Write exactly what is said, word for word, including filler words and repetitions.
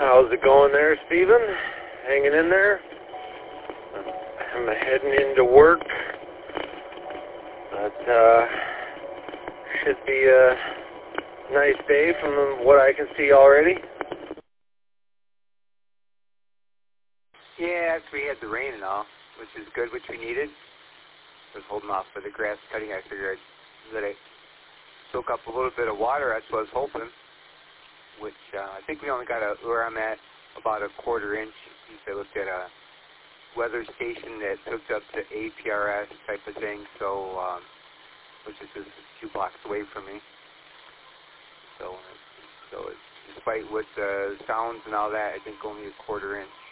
How's it going there, Steven? Hanging in there? I'm heading into work. But, uh, should be a nice day from what I can see already. Yeah, after we had the rain and all, which is good, which we needed. I was holding off for the grass cutting. I figured that I soak up a little bit of water. That's what I was hoping. Which uh, I think we only got a, where I'm at about a quarter inch. I looked at a weather station that's hooked up to A P R S type of thing, so um, which is just a few blocks away from me. So, so it's, despite with the sounds and all that, I think only a quarter inch.